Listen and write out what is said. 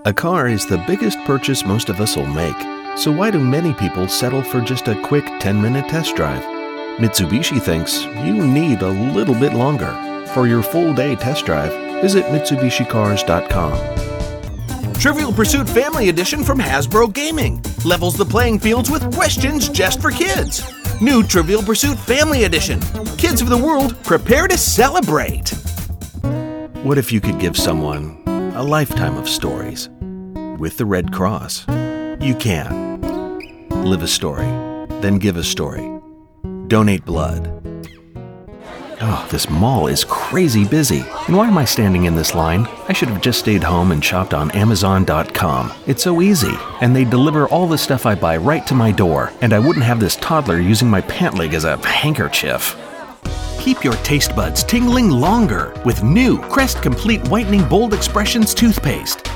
A car is the biggest purchase most of us will make. So why do many people settle for just a quick 10-minute test drive? Mitsubishi thinks you need a little bit longer. For your full-day test drive, visit MitsubishiCars.com. Trivial Pursuit Family Edition from Hasbro Gaming levels the playing fields with questions just for kids. New Trivial Pursuit Family Edition. Kids of the world, prepare to celebrate. What if you could give someone a lifetime of stories? With the Red Cross, you can. Live a story, then give a story. Donate blood. Oh, this mall is crazy busy. And why am I standing in this line? I should have just stayed home and shopped on Amazon.com. It's so easy. And they deliver all the stuff I buy right to my door. And I wouldn't have this toddler using my pant leg as a handkerchief. Keep your taste buds tingling longer with new Crest Complete Whitening Bold Expressions toothpaste.